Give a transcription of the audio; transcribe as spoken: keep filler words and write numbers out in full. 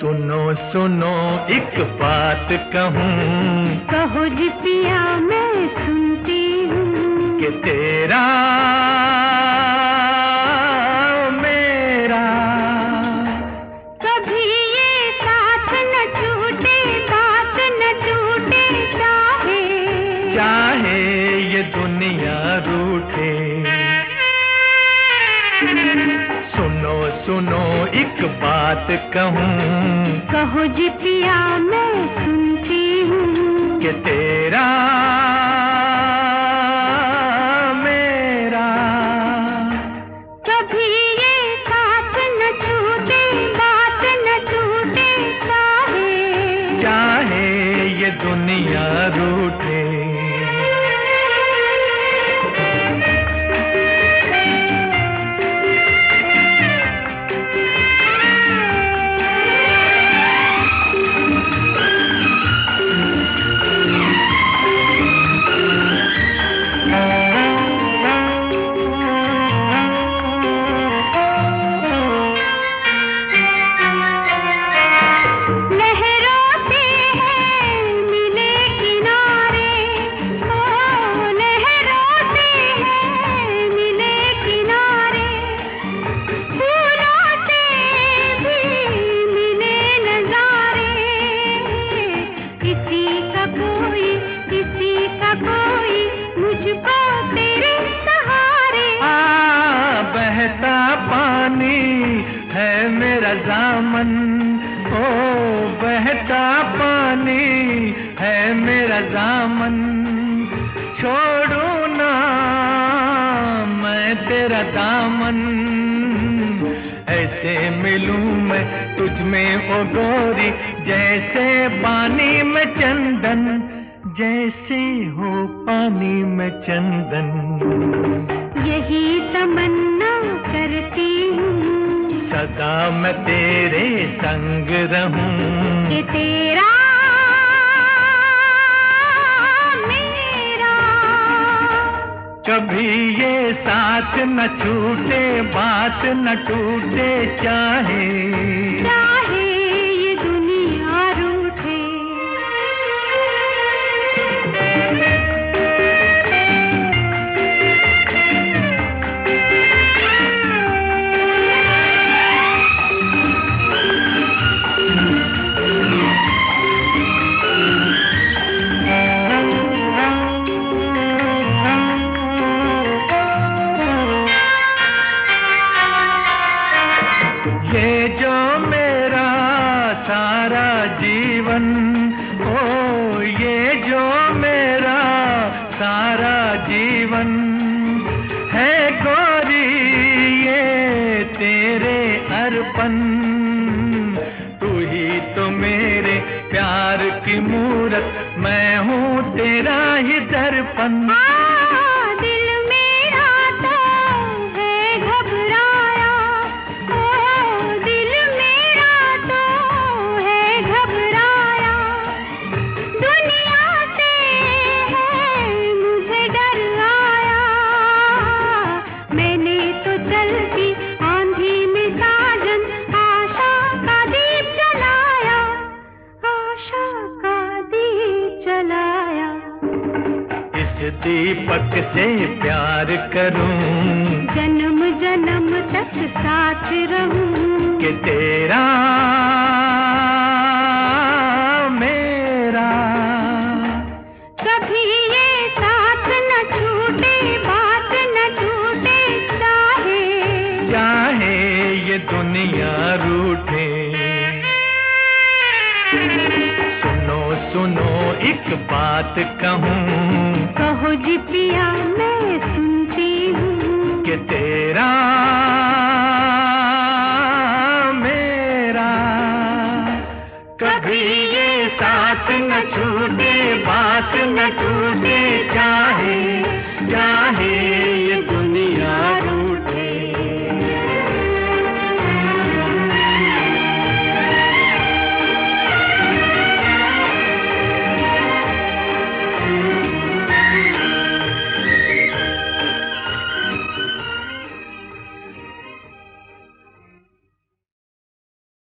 सुनो सुनो एक बात कहूँ, कहो जी पिया मैं सुनती हूँ, कि तेरा मेरा कभी ये साथ न छूटे, बात न टूटे, चाहे चाहे ये दुनिया रूठे। सुनो सुनो एक बात कहूँ, कहो जी पिया मैं सुनती हूँ, कि तेरा मेरा कभी ये साथ न छूटे, बात न टूटे, चाहे चाहे ये दुनिया रूठे। बहता पानी है मेरा दामन, ओ बहता पानी है मेरा दामन, छोड़ू ना मैं तेरा दामन, ऐसे मिलूं मैं तुझ में ओ गोरी, जैसे पानी में चंदन, जैसे हो पानी में चंदन। यही तमन्ना करती हूँ, सदा मैं तेरे संग रहूं, कि तेरा मेरा कभी ये साथ न छूटे, बात न टूटे, चाहे चाहे ये दुनिया रूठे। ये जो मेरा सारा जीवन, ओ ये जो मेरा सारा जीवन है गोरी, ये तेरे अर्पण, तू ही तो मेरे प्यार की मूरत, मैं हूँ तेरा ही दर्पण। दीपक से प्यार करूं, जन्म जन्म तक साथ रहूं, कि तेरा मेरा कभी ये साथ न छूटे, बात न टूटे, चाहे चाहे ये दुनिया रूठे। सुनो सुनो एक बात कहूँ, कहो जी पिया मैं सुनती हूँ, कि तेरा मेरा कभी ये साथ न छूटे, बात न टूटे,